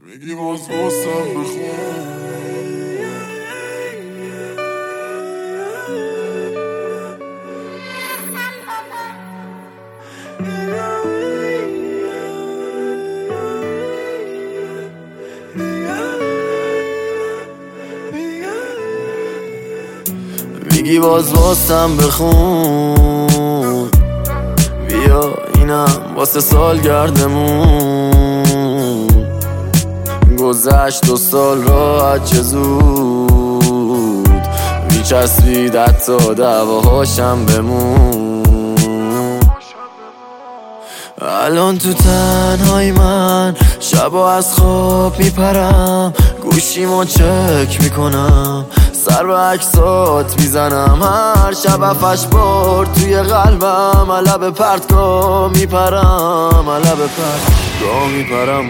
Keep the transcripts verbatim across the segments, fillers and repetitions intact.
میگی باز واسم بخون. میگی باز واسم بخون، بیا اینم واسه سالگردمون. گذشت دو سال راحت چه زود، میچسبید حتی دعواهاشم بمون. الان تو تنهای من شبا از خواب میپرم، گوشیمو چک میکنم، سر به عکسات میزنم. هر شب افش بار توی قلبم، علب پرتگاه میپرم، علب پرتگاه میپرم.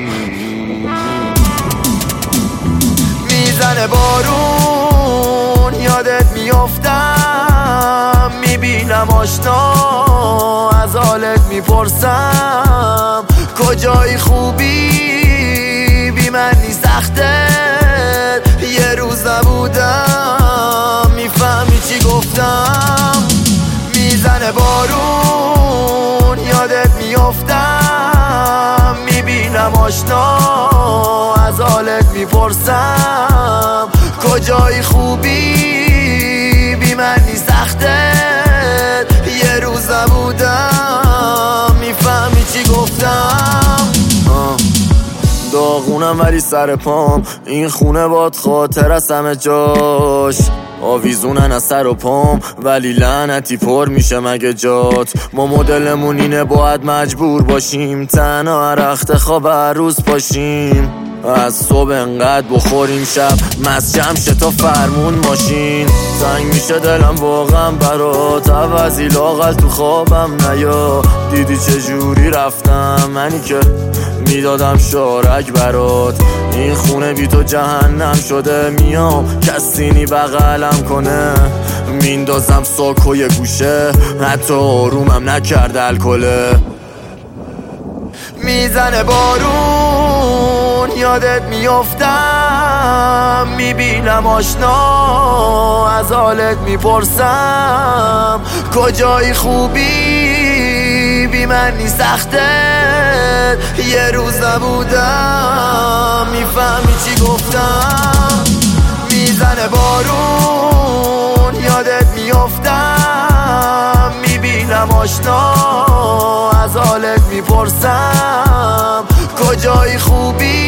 میزنه بارون یادت میافتم، میبینم آشنا از حالت میپرسم. کجای خوبی بی من نی سخته، یه روز نبودم میفهمی چی گفتم. میزنه بارون یادت میافتم، میبینم آشنا از حالت میپرسم. کجای خوبی بی من نی سخته، یه روز نبودم میفهمی چی گفتم. آه. داغونم ولی سر پام، این خونه باد خاطر از همه جاش. آویزونن از سر و پام ولی لعنتی پر میشه مگه جات. ما مدلمون اینه باید مجبور باشیم، تنها هر وقت خواب هر روز پاشیم. از صبح انقدر بخوریم شب مست جمشه تا فرمون ماشین. تنگ میشه دلم واقعا برات، عوضی لاغل تو خوابم نیا. دیدی چجوری رفتم منی که میدادم شارک برات. این خونه بی تو جهنم شده، میام کسی نی بغلم کنه. میندازم ساکوی گوشه، حتی آرومم نکرده الکله. میزنه بارون یادت میافتم، میبینم آشنا از حالت میپرسم. کجای خوبی بی من نی سخته، یه روز نبودم میفهمی چی گفتم. میزنه بارون یادت میافتم، میبینم آشنا از حالت میپرسم. کجای خوبی